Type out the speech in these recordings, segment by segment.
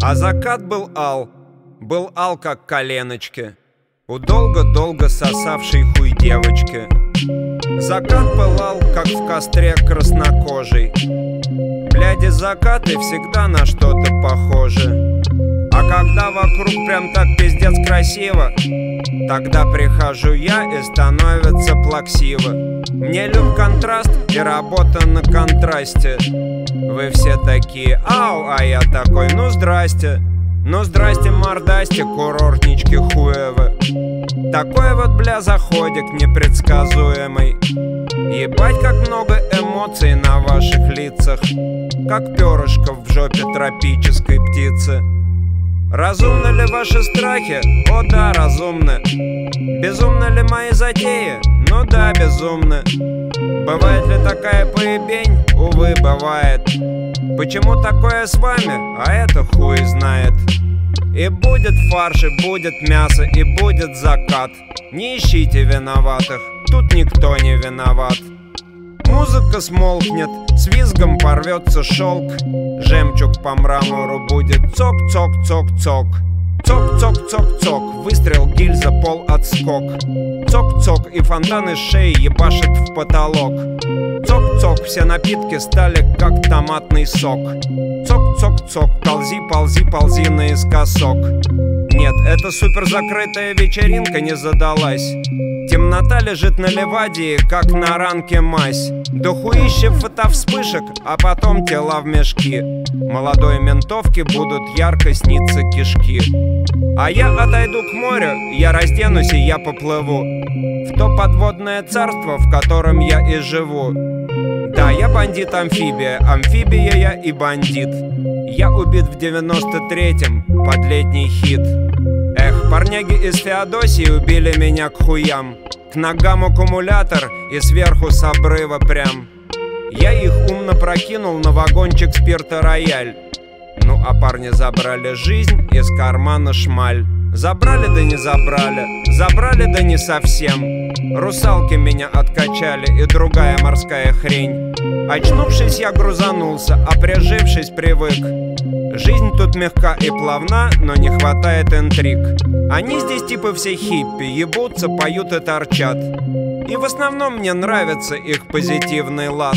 А закат был ал, как коленочки у долго-долго сосавшей хуй девочки. Закат пылал, как в костре краснокожий. Бляди, закаты всегда на что-то похожи. А когда вокруг прям так пиздец красиво, тогда прихожу я и становится плаксиво. Мне люб контраст и работа на контрасте. Вы все такие ау, а я такой ну здрасте. Ну здрасте, мордасте, курортнички хуевы. Такой вот, бля, заходик непредсказуемый. Ебать, как много эмоций на ваших лицах, как перышко в жопе тропической птицы. Разумны ли ваши страхи? О да, разумны. Безумны ли мои затеи? Ну да, безумны. Бывает ли такая поебень? Увы, бывает. Почему такое с вами? А это хуй знает. И будет фарш, и будет мясо, и будет закат. Не ищите виноватых, тут никто не виноват. Музыка смолкнет, с визгом порвется шелк. Жемчуг по мрамору будет цок-цок-цок-цок. Цок-цок-цок-цок, выстрел, гильза, пол, отскок. Цок-цок, и фонтан из шеи ебашит в потолок. Цок-цок, все напитки стали как томатный сок. Цок-цок-цок, ползи, ползи, ползи наискосок. Нет, эта супер закрытая вечеринка не задалась. Темнота лежит на Ливадии, как на ранке мазь. Дохуище фотовспышек, а потом тела в мешки. Молодой ментовке будут ярко сниться кишки. А я отойду к морю, я разденусь и я поплыву в то подводное царство, в котором я и живу. Да, я бандит-амфибия, амфибия я и бандит. Я убит в 93-м под летний хит. Эх, парняги из Феодосии убили меня к хуям. К ногам аккумулятор и сверху с обрыва прям. Я их умно прокинул на вагончик спирта рояль. Ну а парни забрали жизнь, из кармана шмаль. Забрали да не забрали, забрали да не совсем. Русалки меня откачали и другая морская хрень. Очнувшись, я грузанулся, а прижившись, привык. Жизнь тут мягка и плавна, но не хватает интриг. Они здесь типа все хиппи, ебутся, поют и торчат. И в основном мне нравится их позитивный лад.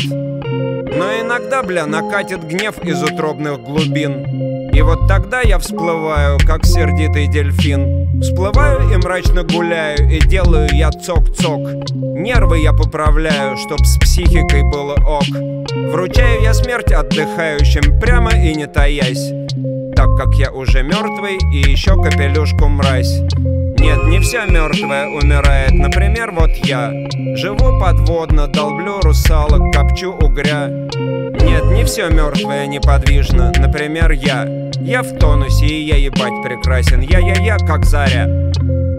Но иногда, бля, накатит гнев из утробных глубин. И вот тогда я всплываю, как сердитый дельфин. Всплываю и мрачно гуляю, и делаю я цок-цок. Нервы я поправляю, чтоб с психикой было ок. Вручаю я смерть отдыхающим прямо и не таясь, так как я уже мертвый и еще капелюшку мразь. Нет, не все мертвое умирает, например, вот я. Живу подводно, долблю русалок, копчу угря. Нет, не все мертвое неподвижно, например, я. Я в тонусе и я ебать прекрасен, я как заря.